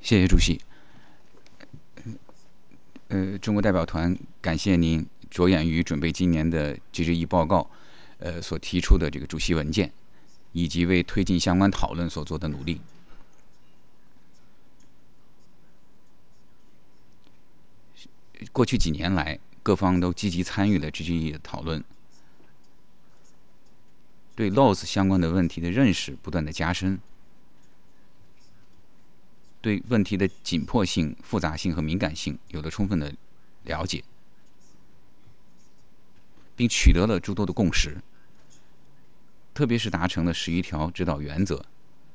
谢谢主席。中国代表团感谢您着眼于准备今年的 GGE 报告，所提出的这个主席文件，以及为推进相关讨论所做的努力。过去几年来，各方都积极参与了 GGE 的讨论，对 LOS 相关的问题的认识不断的加深，对问题的紧迫性、复杂性和敏感性有了充分的了解，并取得了诸多的共识，特别是达成了11条指导原则，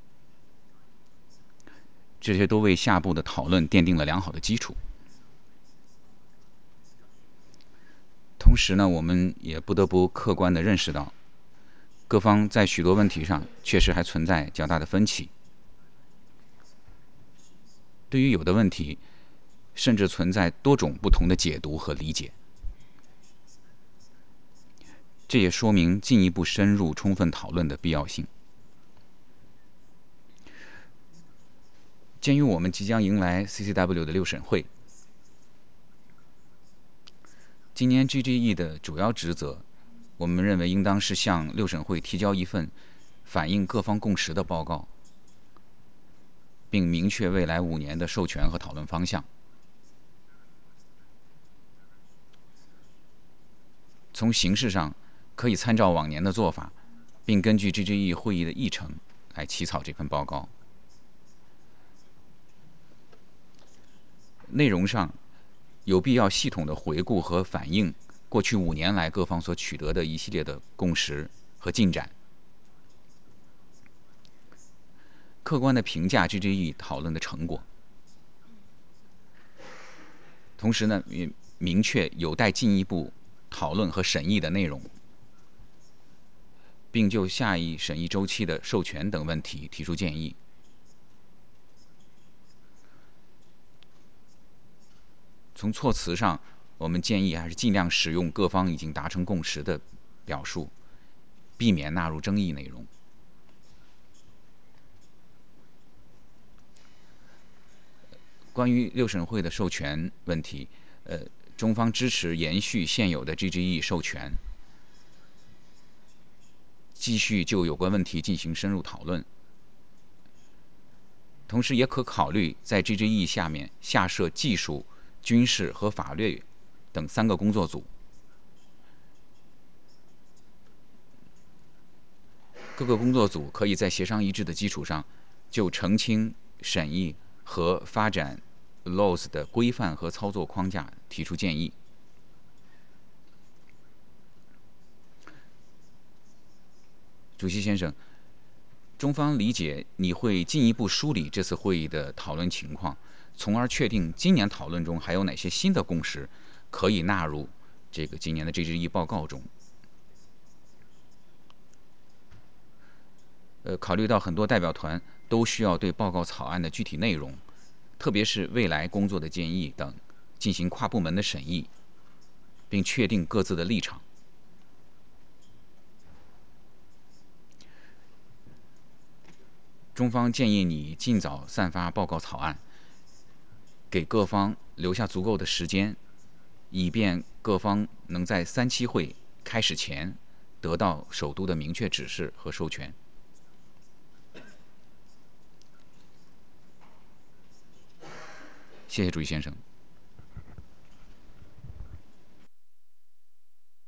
这些都为下步的讨论奠定了良好的基础。同时呢，我们也不得不客观地认识到，各方在许多问题上确实还存在较大的分歧。对于有的问题，甚至存在多种不同的解读和理解。这也说明进一步深入、充分讨论的必要性。鉴于我们即将迎来 CCW 的六审会，今年 GGE 的主要职责，我们认为应当是向六审会提交一份反映各方共识的报告，并明确未来5年的授权和讨论方向。从形式上，可以参照往年的做法，并根据 GGE 会议的议程来起草这份报告。内容上，有必要系统的回顾和反映过去5年来各方所取得的一系列的共识和进展，客观的评价 GGE 讨论的成果。同时呢，也明确有待进一步讨论和审议的内容，并就下一审议周期的授权等问题提出建议。从措辞上，我们建议还是尽量使用各方已经达成共识的表述，避免纳入争议内容。关于六审会的授权问题，中方支持延续现有的 GGE 授权，继续就有关问题进行深入讨论。同时也可考虑在 GGE 下面下设技术、军事和法律等3个工作组，各个工作组可以在协商一致的基础上，就澄清、审议和发展 LOS 的规范和操作框架提出建议。主席先生，中方理解你会进一步梳理这次会议的讨论情况，从而确定今年讨论中还有哪些新的共识可以纳入这个今年的 GGE 报告中。考虑到很多代表团都需要对报告草案的具体内容，特别是未来工作的建议等进行跨部门的审议，并确定各自的立场。中方建议你尽早散发报告草案，给各方留下足够的时间，以便各方能在3期会开始前得到首都的明确指示和授权。谢谢主席先生。